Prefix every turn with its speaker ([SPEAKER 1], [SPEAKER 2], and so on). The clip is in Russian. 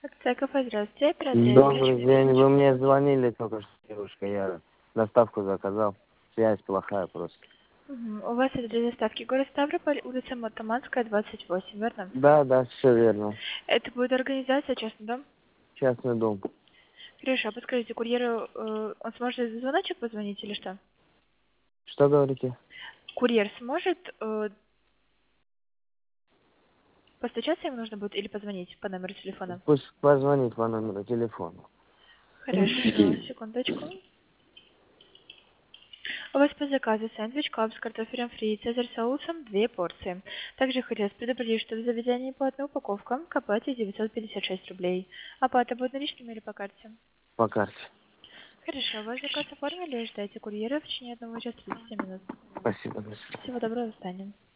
[SPEAKER 1] Цекова, здравствуйте, оператор.
[SPEAKER 2] Добрый день. Вы мне звонили только что, девушка. Я доставку заказал. Связь плохая просто.
[SPEAKER 1] У вас это для доставки город Ставрополь, улица Мотоманская, 28, верно?
[SPEAKER 2] Да, все верно.
[SPEAKER 1] Это будет организация частный дом?
[SPEAKER 2] Частный дом.
[SPEAKER 1] Хорошо, подскажите, курьеру, он сможет за звоночек позвонить или что?
[SPEAKER 2] Что говорите?
[SPEAKER 1] Курьер сможет, постучаться ему нужно будет или позвонить по номеру телефона?
[SPEAKER 2] Пусть позвонит по номеру телефона.
[SPEAKER 1] Хорошо, секундочку. У вас по заказу сэндвич кап с картофелем фри, цезарь соусом, 2 порции. Также хотелось предупредить, что в заведении платная упаковка к оплате 956 рублей. Оплата будет наличными или по карте?
[SPEAKER 2] По карте.
[SPEAKER 1] Хорошо, ваш заказ оформили, ждайте курьера в течение 1 часа 30 минут.
[SPEAKER 2] Спасибо. До свидания.
[SPEAKER 1] Всего доброго, до свидания.